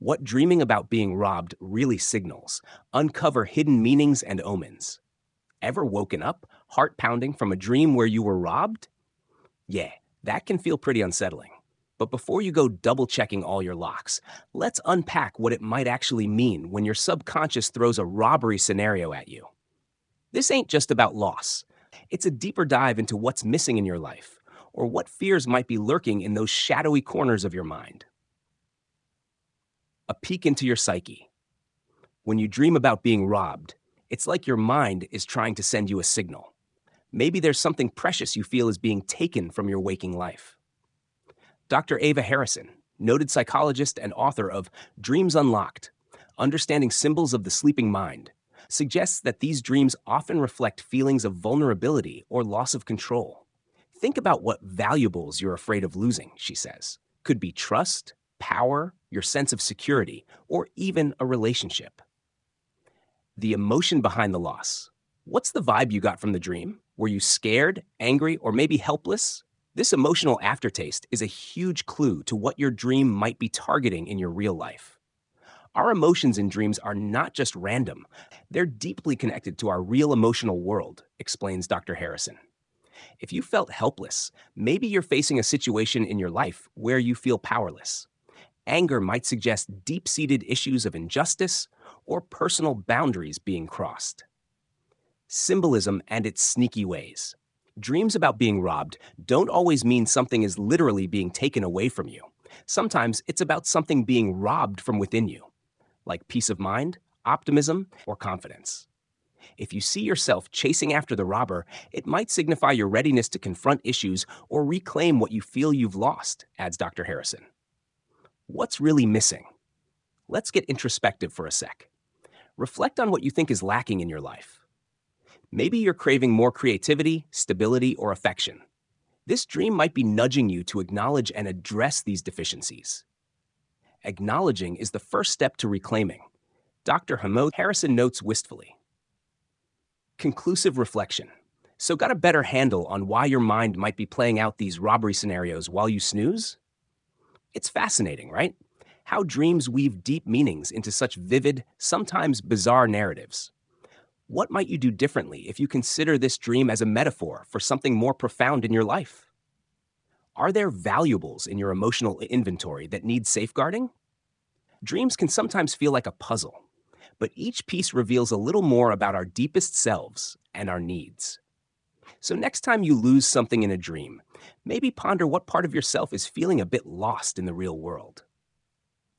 What dreaming about being robbed really signals. Uncover hidden meanings and omens. Ever woken up, heart pounding from a dream where you were robbed? Yeah, that can feel pretty unsettling. But before you go double checking all your locks, let's unpack what it might actually mean when your subconscious throws a robbery scenario at you. This ain't just about loss, it's a deeper dive into what's missing in your life, or what fears might be lurking in those shadowy corners of your mind. A peek into your psyche. When you dream about being robbed, it's like your mind is trying to send you a signal. Maybe there's something precious you feel is being taken from your waking life. Dr. Ava Harrison, noted psychologist and author of Dreams Unlocked, Understanding Symbols of the Sleeping Mind, suggests that these dreams often reflect feelings of vulnerability or loss of control. Think about what valuables you're afraid of losing, she says. Could be trust, power, your sense of security, or even a relationship. The emotion behind the loss. What's the vibe you got from the dream? Were you scared, angry, or maybe helpless? This emotional aftertaste is a huge clue to what your dream might be targeting in your real life. Our emotions in dreams are not just random, they're deeply connected to our real emotional world, explains Dr. Harrison. If you felt helpless, maybe you're facing a situation in your life where you feel powerless. Anger might suggest deep seated issues of injustice or personal boundaries being crossed. Symbolism and its sneaky ways. Dreams about being robbed don't always mean something is literally being taken away from you. Sometimes it's about something being robbed from within you, like peace of mind, optimism, or confidence. If you see yourself chasing after the robber, it might signify your readiness to confront issues or reclaim what you feel you've lost, adds Dr. Harrison. What's really missing? Let's get introspective for a sec. Reflect on what you think is lacking in your life. Maybe you're craving more creativity, stability, or affection. This dream might be nudging you to acknowledge and address these deficiencies. Acknowledging is the first step to reclaiming. Dr. Hamod Harrison notes wistfully. Conclusive reflection. So got a better handle on why your mind might be playing out these robbery scenarios while you snooze? It's fascinating, right? How dreams weave deep meanings into such vivid, sometimes bizarre narratives. What might you do differently if you consider this dream as a metaphor for something more profound in your life? Are there valuables in your emotional inventory that need safeguarding? Dreams can sometimes feel like a puzzle, but each piece reveals a little more about our deepest selves and our needs. So next time you lose something in a dream, maybe ponder what part of yourself is feeling a bit lost in the real world.